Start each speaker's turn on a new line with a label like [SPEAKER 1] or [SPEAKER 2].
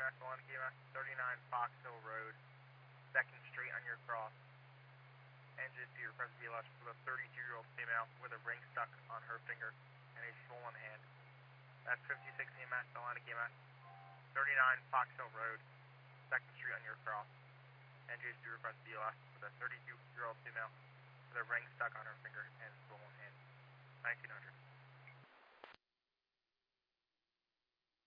[SPEAKER 1] EMS, Atlantic EMS, 39 Fox Hill Road, 2nd Street on your cross. Engine to your present BLS with a 32-year-old female with a ring stuck on her finger and a swollen hand. That's 56 EMS, Atlantic EMS, 39 Fox Hill Road, 2nd Street on your cross. Engine to your present BLS with a 32-year-old female with a ring stuck on her finger and swollen hand. 1900.